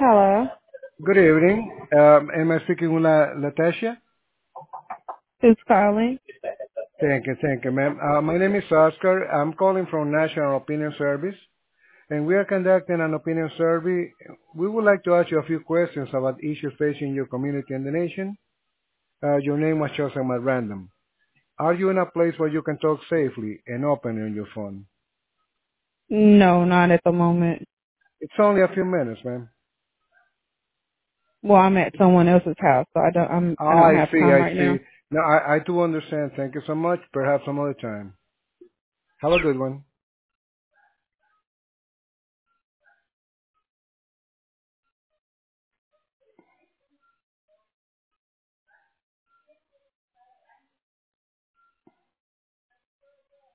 Hello, Good evening. Am I speaking with Leticia? who's calling? Thank you, ma'am. My name is Oscar. I'm calling from National Opinion Service, and we are conducting an opinion survey. We would like to ask you a few questions about issues facing your community and the nation. Your name was chosen at random. Are you in a place where you can talk safely and openly on your phone? No, not at the moment. It's only a few minutes, ma'am. Well, I'm at someone else's house, so I don't I have see, time I right see. now. No, I do understand. Thank you so much. Perhaps some other time. Have a good one.